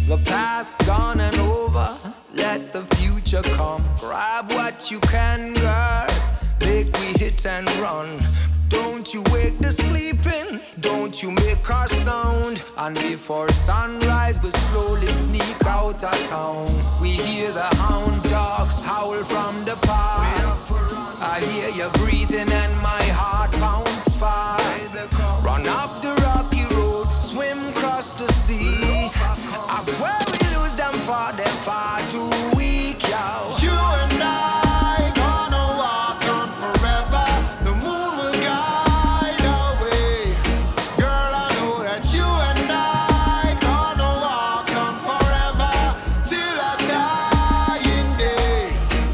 The past gone and over, let the future come. Grab what you can, girl, make we hit and run. Don't you wake the sleeping, don't you make our sound. And before sunrise we slowly sneak out of town. We hear the hound dogs howl from the past. I hear you breathing and my heart pounds fast. Run up the rocky road, swim across the sea. I swear we lose them for them far too weak, yo. You and I gonna walk on forever. The moon will guide our way. Girl, I know that you and I gonna walk on forever till our dying day.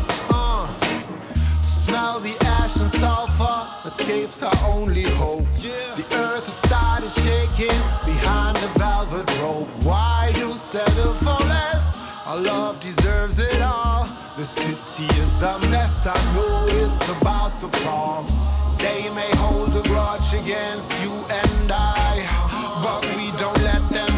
Smell the ash and sulfur, escape's our only hope. The earth has started shaking behind the velvet rope. Why do settle for less? Our love deserves it all. The city is a mess, I know it's about to fall. They may hold a grudge against you and I, but we don't let them